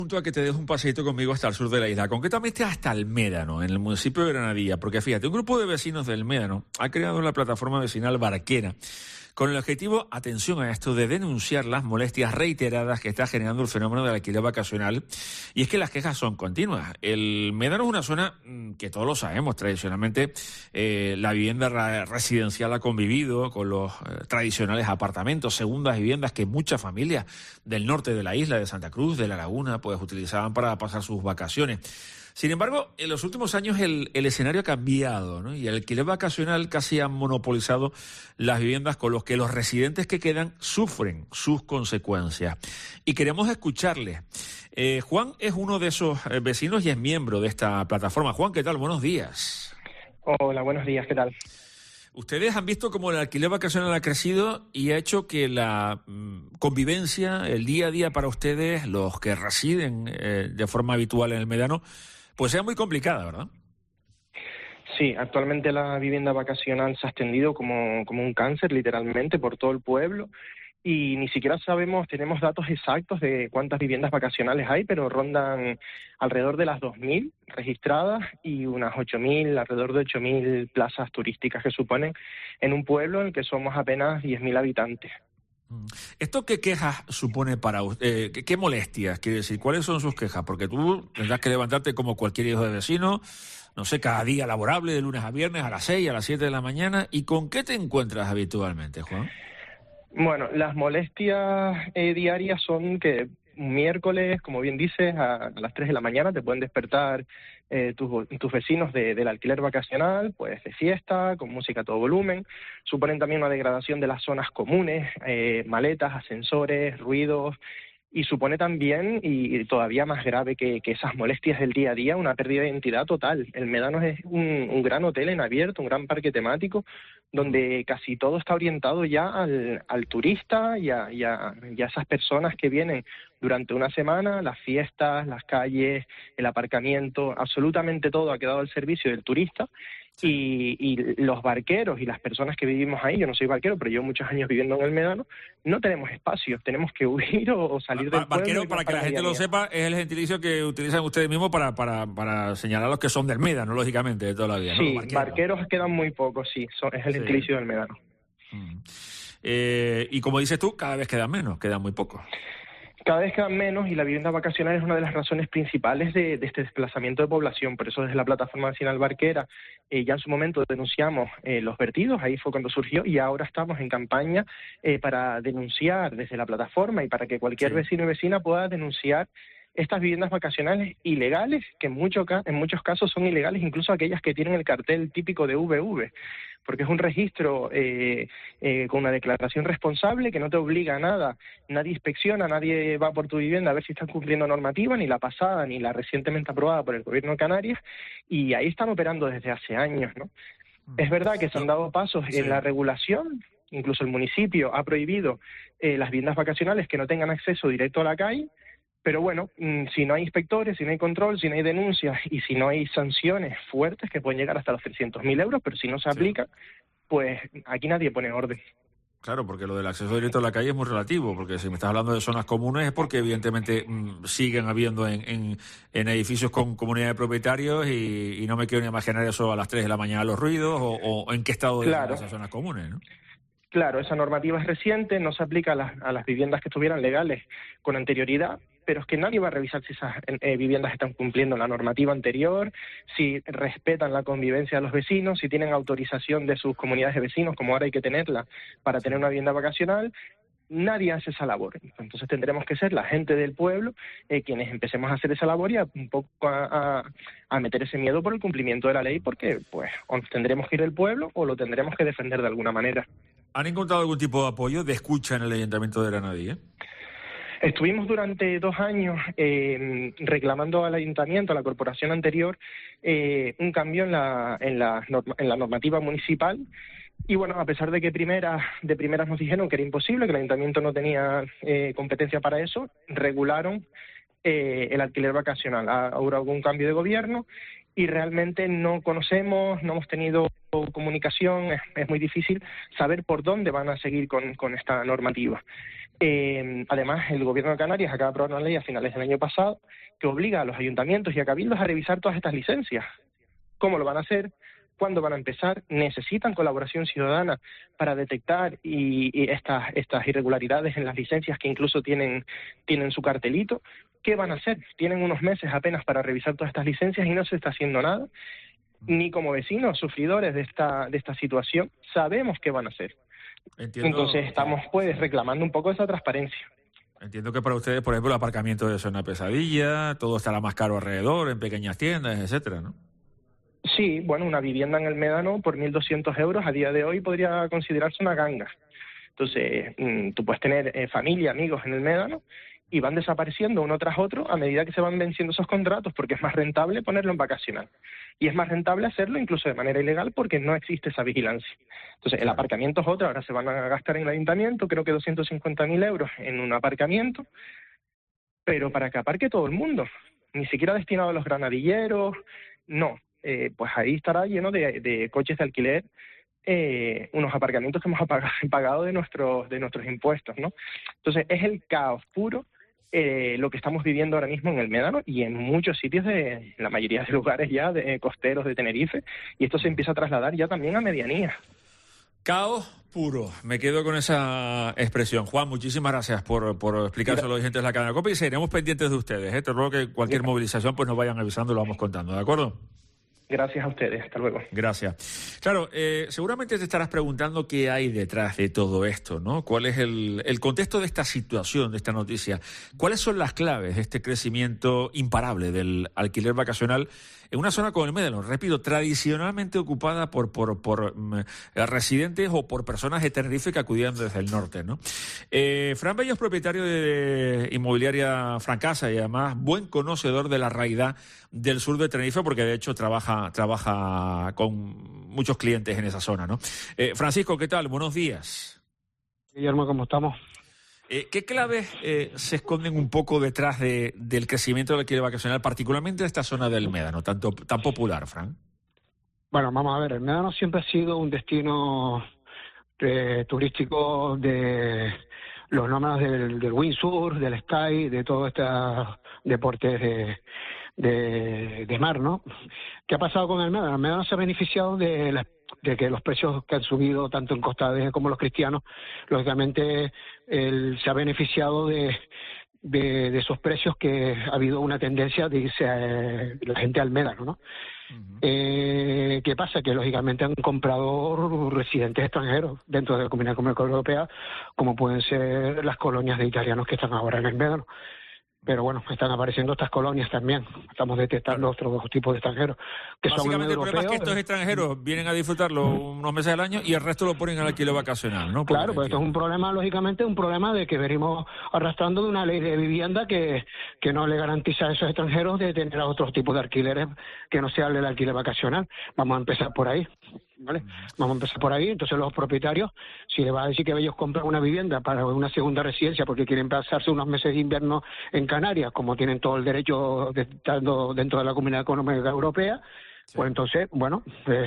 Punto a que te dejo un paseíto conmigo hasta el sur de la isla, concretamente hasta el Médano, en el municipio de Granadilla, porque fíjate, un grupo de vecinos del Médano ha creado la plataforma vecinal Barquera con el objetivo, atención a esto, de denunciar las molestias reiteradas que está generando el fenómeno del alquiler vacacional, y es que las quejas son continuas. El Médano es una zona que todos lo sabemos, tradicionalmente la vivienda residencial ha convivido con los tradicionales apartamentos, segundas viviendas que muchas familias del norte de la isla, de Santa Cruz, de La Laguna, pues utilizaban para pasar sus vacaciones. Sin embargo, en los últimos años el escenario ha cambiado, ¿no? Y el alquiler vacacional casi ha monopolizado las viviendas, con los que los residentes que quedan sufren sus consecuencias. Y queremos escucharles. Juan es uno de esos vecinos y es miembro de esta plataforma. Juan, ¿qué tal? Buenos días. Hola, buenos días, ¿qué tal? Ustedes han visto cómo el alquiler vacacional ha crecido y ha hecho que la convivencia, el día a día para ustedes, los que residen de forma habitual en el Médano, pues sea muy complicada, ¿verdad? Sí, actualmente la vivienda vacacional se ha extendido como un cáncer, literalmente, por todo el pueblo, y ni siquiera tenemos datos exactos de cuántas viviendas vacacionales hay, pero rondan alrededor de las 2.000 registradas y unas 8.000, alrededor de 8.000 plazas turísticas que suponen en un pueblo en el que somos apenas 10.000 habitantes. ¿Esto qué quejas supone para usted? ¿Qué molestias quiere decir? ¿Cuáles son sus quejas? Porque tú tendrás que levantarte como cualquier hijo de vecino, no sé, cada día laborable, de lunes a viernes, a las 6, a las 7 de la mañana. ¿Y con qué te encuentras habitualmente, Juan? Bueno, las molestias diarias son que un miércoles, como bien dices, a las 3 de la mañana te pueden despertar tus vecinos del alquiler vacacional, pues de fiesta, con música a todo volumen. Suponen también una degradación de las zonas comunes, maletas, ascensores, ruidos, y supone también, y todavía más grave que esas molestias del día a día, una pérdida de identidad total. El Médano es un gran hotel en abierto, un gran parque temático, donde casi todo está orientado ya al turista y a esas personas que vienen durante una semana. Las fiestas, las calles, el aparcamiento, absolutamente todo ha quedado al servicio del turista. Sí. Y los barqueros y las personas que vivimos ahí, yo no soy barquero, pero llevo muchos años viviendo en el Médano, no tenemos espacios, tenemos que huir o salir del pueblo. Barquero, para que la gente lo sepa, es el gentilicio que utilizan ustedes mismos para señalar a los que son del Médano, lógicamente, de toda la vida, ¿no? Sí, barqueros quedan muy pocos, sí, es el gentilicio del Médano. Y como dices tú, cada vez quedan menos, quedan muy pocos. Cada vez quedan menos, y la vivienda vacacional es una de las razones principales de este desplazamiento de población. Por eso desde la plataforma vecinal Barquera ya en su momento denunciamos los vertidos, ahí fue cuando surgió, y ahora estamos en campaña para denunciar desde la plataforma y para que cualquier vecino y vecina pueda denunciar estas viviendas vacacionales ilegales, que en muchos casos son ilegales, incluso aquellas que tienen el cartel típico de VV, porque es un registro con una declaración responsable que no te obliga a nada, nadie inspecciona, nadie va por tu vivienda a ver si estás cumpliendo normativa, ni la pasada, ni la recientemente aprobada por el Gobierno de Canarias, y ahí están operando desde hace años, ¿no? Es verdad que se han dado pasos en la regulación, incluso el municipio ha prohibido las viviendas vacacionales que no tengan acceso directo a la calle, pero bueno, si no hay inspectores, si no hay control, si no hay denuncias y si no hay sanciones fuertes que pueden llegar hasta los 300.000 euros, pero si no se aplican, pues aquí nadie pone orden. Claro, porque lo del acceso directo a la calle es muy relativo, porque si me estás hablando de zonas comunes es porque evidentemente siguen habiendo en edificios con comunidad de propietarios y no me quiero ni imaginar eso a las 3 de la mañana, los ruidos o en qué estado de esas zonas comunes, ¿no? Claro, esa normativa es reciente, no se aplica a las viviendas que estuvieran legales con anterioridad, pero es que nadie va a revisar si esas viviendas están cumpliendo la normativa anterior, si respetan la convivencia de los vecinos, si tienen autorización de sus comunidades de vecinos, como ahora hay que tenerla para tener una vivienda vacacional. Nadie hace esa labor. Entonces tendremos que ser la gente del pueblo quienes empecemos a hacer esa labor y un poco a meter ese miedo por el cumplimiento de la ley, porque pues o nos tendremos que ir del pueblo o lo tendremos que defender de alguna manera. ¿Han encontrado algún tipo de apoyo, de escucha en el Ayuntamiento de Granadilla? Estuvimos durante 2 años reclamando al Ayuntamiento, a la corporación anterior, un cambio en la normativa municipal. Y bueno, a pesar de que de primeras nos dijeron que era imposible, que el Ayuntamiento no tenía competencia para eso, regularon el alquiler vacacional. Ahora hubo un cambio de gobierno y realmente no conocemos, no hemos tenido comunicación, es muy difícil saber por dónde van a seguir con esta normativa. Además, el Gobierno de Canarias acaba de aprobar una ley a finales del año pasado que obliga a los ayuntamientos y a cabildos a revisar todas estas licencias. ¿Cómo lo van a hacer? ¿Cuándo van a empezar? Necesitan colaboración ciudadana para detectar estas irregularidades en las licencias que incluso tienen su cartelito. ¿Qué van a hacer? Tienen unos meses apenas para revisar todas estas licencias y no se está haciendo nada. Ni como vecinos sufridores de esta situación sabemos qué van a hacer. Entonces estamos pues reclamando un poco esa transparencia. Entiendo que para ustedes, por ejemplo, el aparcamiento es una pesadilla, todo estará más caro alrededor, en pequeñas tiendas, etcétera, ¿no? Sí, bueno, una vivienda en el Médano por 1.200 euros a día de hoy podría considerarse una ganga. Entonces, tú puedes tener familia, amigos en el Médano y van desapareciendo uno tras otro a medida que se van venciendo esos contratos, porque es más rentable ponerlo en vacacional. Y es más rentable hacerlo incluso de manera ilegal porque no existe esa vigilancia. Entonces, el aparcamiento es otro, ahora se van a gastar en el ayuntamiento, creo que 250.000 euros en un aparcamiento, pero para que aparque todo el mundo, ni siquiera destinado a los granadilleros, no. Pues ahí estará lleno de coches de alquiler, unos aparcamientos que hemos pagado de nuestros impuestos, ¿no? Entonces es el caos puro lo que estamos viviendo ahora mismo en el Médano y en muchos sitios de la mayoría de lugares ya de costeros de Tenerife, y esto se empieza a trasladar ya también a medianías. Caos puro. Me quedo con esa expresión. Juan, muchísimas gracias por explicárselo a los oyentes de la cadena COPE y seguiremos pendientes de ustedes. Te ruego que cualquier movilización pues nos vayan avisando y lo vamos contando, ¿de acuerdo? Gracias a ustedes, hasta luego. Gracias. Claro, seguramente te estarás preguntando qué hay detrás de todo esto, ¿no? ¿Cuál es el contexto de esta situación, de esta noticia? ¿Cuáles son las claves de este crecimiento imparable del alquiler vacacional en una zona como el Médano? Repito, tradicionalmente ocupada por residentes o por personas de Tenerife que acudían desde el norte, ¿no? Fran Bello es propietario de inmobiliaria Francasa y además buen conocedor de la realidad del sur de Tenerife, porque de hecho trabaja con muchos clientes en esa zona, ¿no? Francisco, ¿qué tal? Buenos días. Guillermo, ¿cómo estamos? ¿Qué claves se esconden un poco detrás del crecimiento del alquiler vacacional, particularmente en esta zona del Médano, tan popular, Fran? Bueno, vamos a ver, el Médano siempre ha sido un destino turístico de los nómadas del windsurf, del sky, de todos estos deportes de mar, ¿no? ¿Qué ha pasado con el Médano? El Médano se ha beneficiado de que los precios que han subido tanto en costales como los cristianos, lógicamente se ha beneficiado de esos precios, que ha habido una tendencia de irse la gente al Médano, ¿no? Uh-huh. ¿Qué pasa? Que lógicamente han comprado residentes extranjeros dentro de la Comunidad Económica Europea, como pueden ser las colonias de italianos que están ahora en el Médano. Pero bueno, están apareciendo estas colonias también. Estamos detectando otros tipos de extranjeros que básicamente son europeos. El problema es que estos extranjeros vienen a disfrutarlo unos meses al año y el resto lo ponen al alquiler vacacional, ¿no? Claro, pues esto es un problema, lógicamente, un problema de que venimos arrastrando de una ley de vivienda que no le garantiza a esos extranjeros de tener otros tipos de alquileres que no sea el alquiler vacacional. Vamos a empezar por ahí, ¿vale? Vamos a empezar por ahí. Entonces los propietarios, si le va a decir que ellos compran una vivienda para una segunda residencia porque quieren pasarse unos meses de invierno en Canarias, como tienen todo el derecho de estar dentro de la Comunidad Económica Europea, sí. Pues entonces, bueno,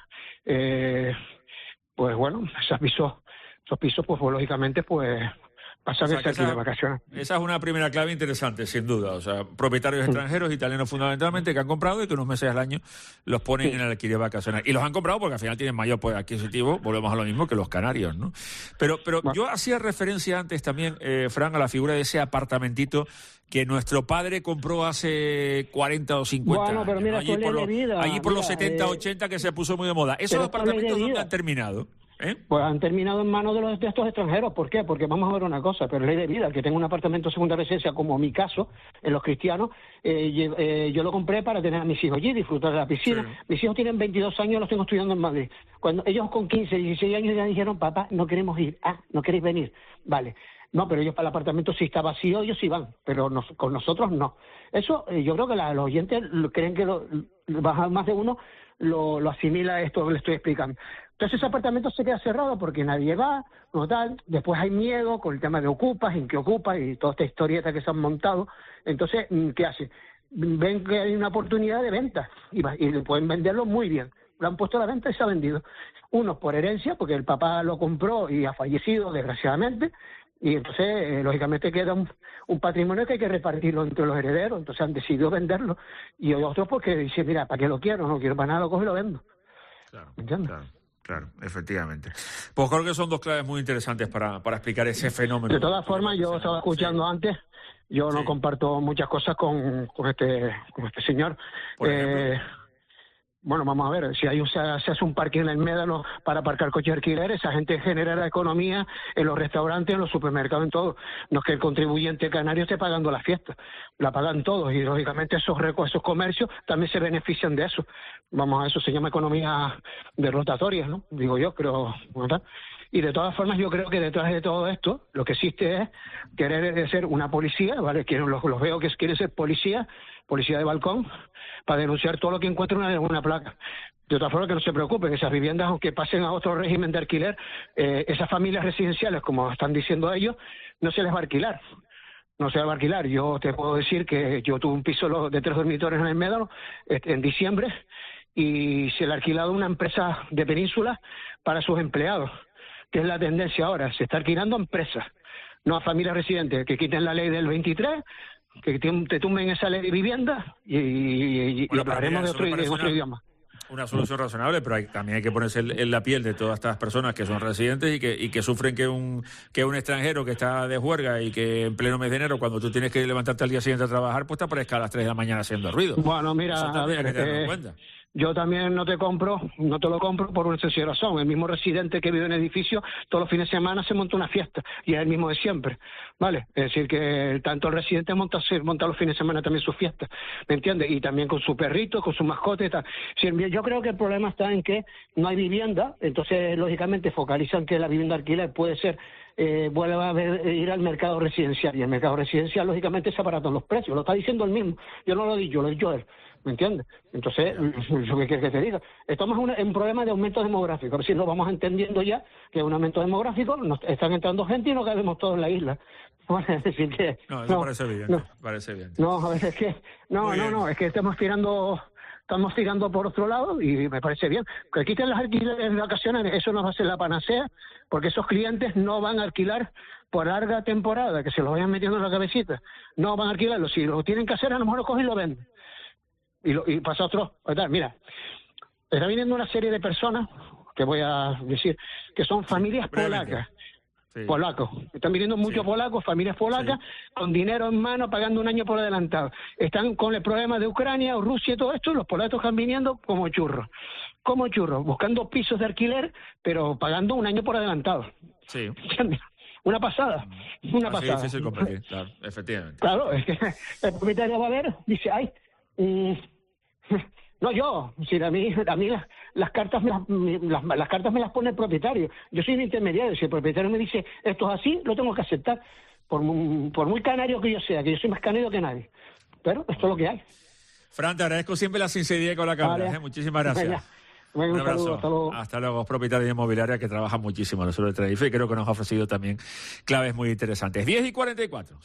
esos pisos, pues lógicamente, pues pasan a ser aquí de vacaciones. Esa es una primera clave interesante, sin duda. O sea, propietarios extranjeros, italianos fundamentalmente, que han comprado y que unos meses al año los ponen en el alquiler vacacional. Y los han comprado porque al final tienen mayor poder adquisitivo, volvemos a lo mismo, que los canarios, ¿no? Pero bueno, yo hacía referencia antes también, Fran, a la figura de ese apartamentito que nuestro padre compró hace 40 o 50 bueno, pero mira, años, allí por los 70, 80, que se puso muy de moda. ¿Esos apartamentos dónde han terminado? Pues han terminado en manos de estos extranjeros. ¿Por qué? Porque vamos a ver una cosa, pero ley de vida, el que tenga un apartamento de segunda residencia, como mi caso, en los cristianos, yo lo compré para tener a mis hijos allí, disfrutar de la piscina. Sí. Mis hijos tienen 22 años, los tengo estudiando en Madrid. Cuando ellos con 15, 16 años ya dijeron, papá, no queremos ir. Ah, ¿no queréis venir? Vale. No, pero ellos para el apartamento, si está vacío, ellos sí van, pero con nosotros no. Eso, yo creo que los oyentes creen que más de uno lo asimila esto que le estoy explicando. Entonces ese apartamento se queda cerrado porque nadie va, no tal. Después hay miedo con el tema de ocupas, en qué ocupas y toda esta historieta que se han montado. Entonces, ¿qué hace? Ven que hay una oportunidad de venta y pueden venderlo muy bien. Lo han puesto a la venta y se ha vendido. Unos por herencia, porque el papá lo compró y ha fallecido, desgraciadamente, Y entonces, lógicamente, queda un patrimonio que hay que repartirlo entre los herederos. Entonces han decidido venderlo. Y otros porque dicen, mira, ¿para qué lo quiero? No quiero para nada, lo cojo y lo vendo. Claro, ¿entiendes? Claro, efectivamente. Pues creo que son dos claves muy interesantes para explicar ese fenómeno. De todas formas, yo estaba escuchando antes, yo no comparto muchas cosas con este señor. Por ejemplo. Bueno, vamos a ver, si se hace un parque en el Médano para aparcar coches de alquiler, esa gente genera la economía en los restaurantes, en los supermercados, en todo. No es que el contribuyente canario esté pagando la fiesta, la pagan todos y lógicamente esos comercios también se benefician de eso. Vamos, a eso se llama economía de rotatoria, ¿no? Digo yo, creo, ¿verdad? Y de todas formas yo creo que detrás de todo esto lo que existe es querer ser una policía, ¿vale? Los veo que quieren ser policía de balcón, para denunciar todo lo que encuentren en una placa. De otra forma, que no se preocupen, esas viviendas, aunque pasen a otro régimen de alquiler, esas familias residenciales, como están diciendo ellos, no se les va a alquilar. No se va a alquilar. Yo te puedo decir que yo tuve un piso de 3 dormitorios en el Médano en diciembre y se le ha alquilado una empresa de Península para sus empleados, que es la tendencia ahora. Se está alquilando a empresas, no a familias residentes, que quiten la ley del 23, que te tumben esa ley de vivienda y hablaremos de otro idioma. Una solución razonable, pero también hay que ponerse en la piel de todas estas personas que son residentes y que sufren que un extranjero que está de juerga y que en pleno mes de enero, cuando tú tienes que levantarte al día siguiente a trabajar, pues te aparezca a las 3 de la mañana haciendo ruido. Bueno, mira, a ver, yo también no te lo compro por una sencilla razón. El mismo residente que vive en el edificio, todos los fines de semana se monta una fiesta y es el mismo de siempre, ¿vale? Es decir, que tanto el residente monta los fines de semana también sus fiestas, ¿me entiendes? Y también con su perrito, con su mascota y tal. Yo creo que el problema está en que no hay vivienda, entonces lógicamente focalizan que la vivienda alquiler puede ser vuelve a ir al mercado residencial, y el mercado residencial lógicamente se abaratan los precios, lo está diciendo él mismo, yo no lo digo, lo he dicho él, ¿me entiendes? Entonces, ¿qué quieres que te diga? Estamos en un problema de aumento demográfico, a ver si lo vamos entendiendo ya, que es un aumento demográfico, nos están entrando gente y no cabemos todos en la isla. Es decir que... No, eso parece evidente, parece evidente. No, a veces es que... No, es que estamos tirando por otro lado y me parece bien. Que quiten las alquileres en vacaciones, eso no va a ser la panacea, porque esos clientes no van a alquilar por larga temporada, que se los vayan metiendo en la cabecita. No van a alquilarlo. Si lo tienen que hacer, a lo mejor lo cogen y lo venden. Y pasa otro. Mira, está viniendo una serie de personas, que voy a decir, que son familias polacas. Sí. Polacos. Están viniendo muchos polacos, familias polacas, con dinero en mano, pagando un año por adelantado. Están con el problema de Ucrania o Rusia y todo esto, y los polacos están viniendo como churros, buscando pisos de alquiler, pero pagando un año por adelantado. Sí. Una pasada. Es difícil competir, claro, efectivamente. Claro, es que el propietario va a ver, dice, no yo, si a mí las cartas las cartas me las pone el propietario. Yo soy un intermediario, si el propietario me dice esto es así, lo tengo que aceptar, por muy canario que yo sea, que yo soy más canario que nadie. Pero esto es lo que hay. Fran, te agradezco siempre la sinceridad con la cámara. Vale. Muchísimas gracias. Venga, un abrazo. Saludo, hasta luego. Hasta luego. Propietario de inmobiliaria que trabaja muchísimo en el sur de Tenerife y creo que nos ha ofrecido también claves muy interesantes. 10:44.